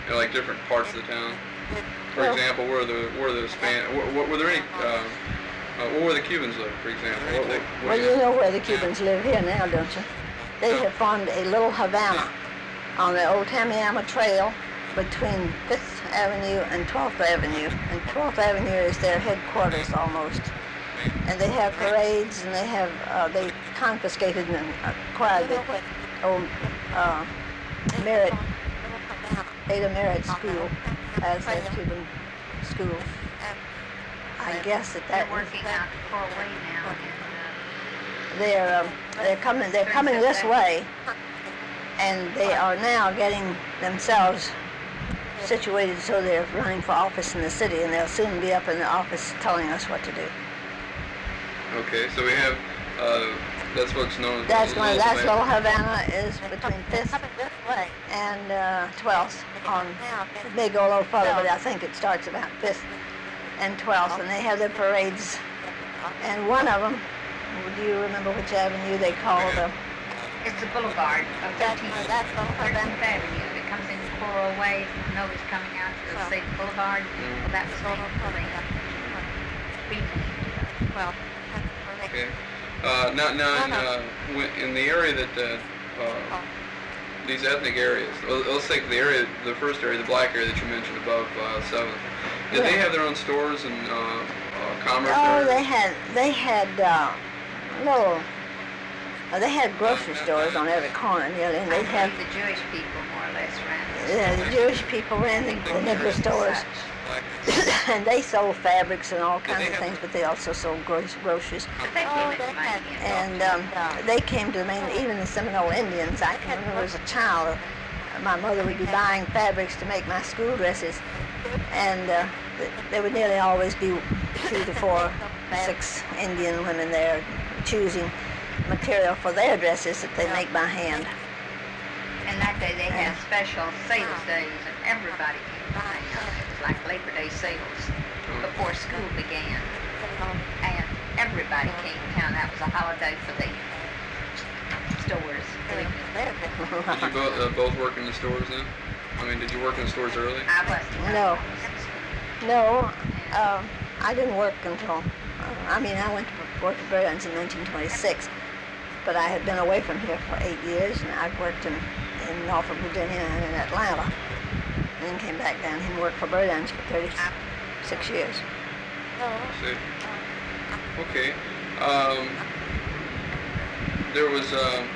like different parts of the town? For example, were the were there any what were the Cubans live, for example? Well, you know where the Cubans live here now, don't you? They have formed a little Havana on the old Tamiami Trail between 5th Avenue and 12th Avenue. And 12th Avenue is their headquarters almost. And they have parades, and they confiscated and acquired the old Ada Merritt School as a Cuban school. I guess they're working out Coral Way now. They're coming this way, and they are now getting themselves situated so they're running for office in the city, and they'll soon be up in the office telling us what to do. Okay, so we have that's what's known as Little Havana is between 5th and 12th. It may go a little further, but I think it starts about 5th and 12th, and they have their parades. And one of them, do you remember which avenue they call the? It's the boulevard of 13th Avenue. It comes in Coral Way. You know it's coming out to the State Boulevard. Well, that was named for the well. Okay. Now, in the area that these ethnic areas, let's take the first area, the black area that you mentioned above 7th. Did they have their own stores and commerce? Oh, they had they had grocery stores on every corner nearly, and they had the Jewish people more or less ran. Yeah, the Jewish people ran the nigger stores. And they sold fabrics and all kinds of things, but they also sold groceries. And they came to Maine, even the Seminole Indians. I can remember as a child, my mother would be buying fabrics to make my school dresses, and there would nearly always be 2 to 4, 6 Indian women there choosing material for their dresses that they make by hand. And that day they had special sales days, and everybody came by. It was like Labor Day sales before school began. And everybody came to town. That was a holiday for the stores. Did you both work in the stores then? I mean, did you work in the stores early? I was. No. I didn't work until, I went to work at Burns in 1926. But I had been away from here for 8 years, and I'd worked in Norfolk, Virginia, and in Atlanta, and then came back down here and worked for Burdens for 36 years. See. Okay. There was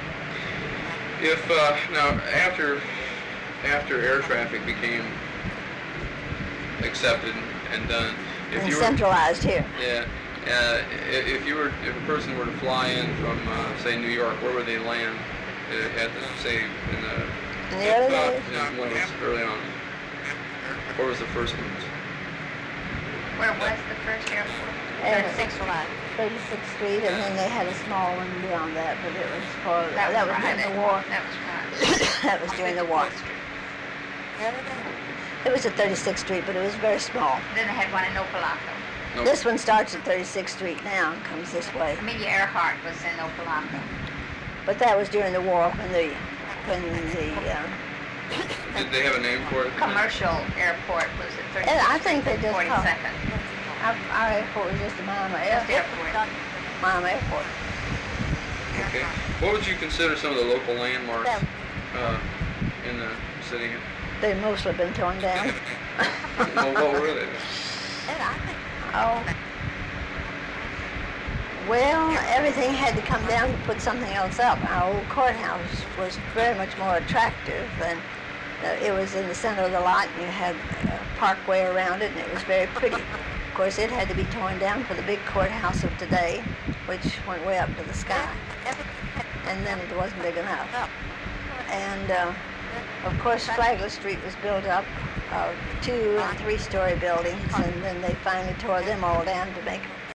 now after air traffic became accepted and done, centralized here. Yeah. If a person were to fly in from say New York, where would they land? At say in the early days? When it was early on. Where was the first one? Where was the first airport? 36th Street, and then they had a small one beyond that, but it was for that was during the war. That was right. That was during the war. It was at 36th Street, but it was very small. Then they had one in Opelika. Nope. This one starts at 36th Street now and comes this way. Amelia Earhart was in Opelika. But that was during the war when the Did they have a name for it? Commercial airport was at 36th And I think they just 42nd. Our airport was just a Miami Airport. Miami Airport. Okay. What would you consider some of the local landmarks in the city? They've mostly been torn down. Well, what were they? Oh. Well, everything had to come down to put something else up. Our old courthouse was very much more attractive, and it was in the center of the lot, and you had a parkway around it, and it was very pretty. Of course, it had to be torn down for the big courthouse of today, which went way up to the sky, and then it wasn't big enough. And of course, Flagler Street was built up of 2- and 3-story buildings, and then they finally tore them all down to make